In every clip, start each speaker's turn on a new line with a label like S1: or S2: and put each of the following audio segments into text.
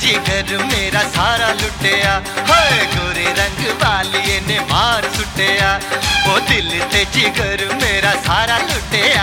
S1: जिगर मेरा सारा लुटिया, होए गोरे रंग वालिए ने मार सुटिया, ओ दिल ते जिगर मेरा सारा लुटिया।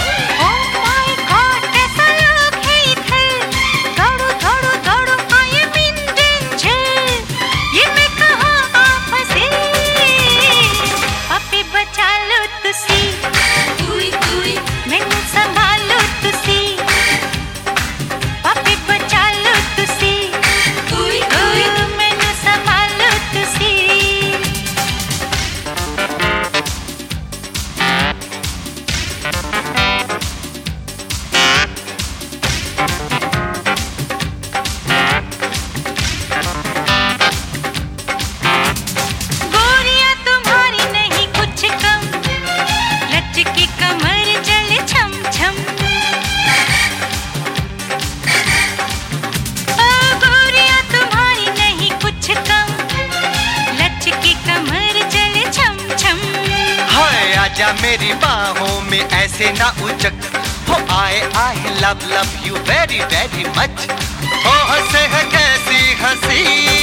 S1: आजा मेरी बाहों में ऐसे ना उचक, हो आए I love love you very very much, हो हंसे है कैसी हंसी,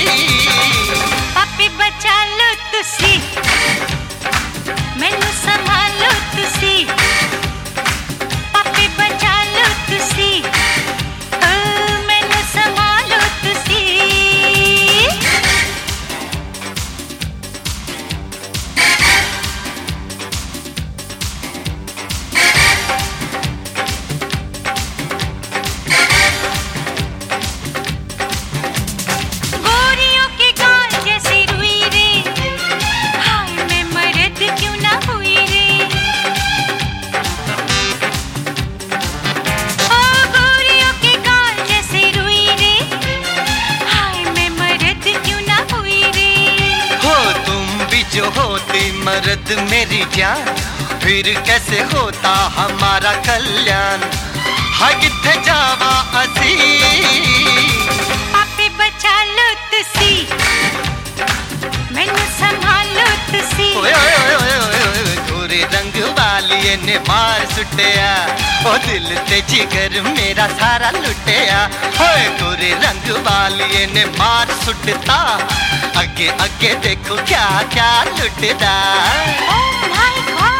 S2: पापी बचा लो तुसी, मैनू संभालो तुसी, पापी बचा लो तुसी, मैनू संभालो तुसी।
S1: जो होती मर्द मेरी जान, फिर कैसे होता हमारा कल्याण, हाँ किथे जावा असी,
S2: पापी बचा लो तुसी, मैनू संभालो तुसी,
S1: ओए ओए ओए ओए ओए गोरे रंग वालिए ने मार सुटिया, ओ दिल ते जिगर मेरा सारा लुटिया, ओए गोरे रंग वालिए ने मार सुटता, अगे अगे देखो क्या क्या लुटदा।
S2: Oh my God!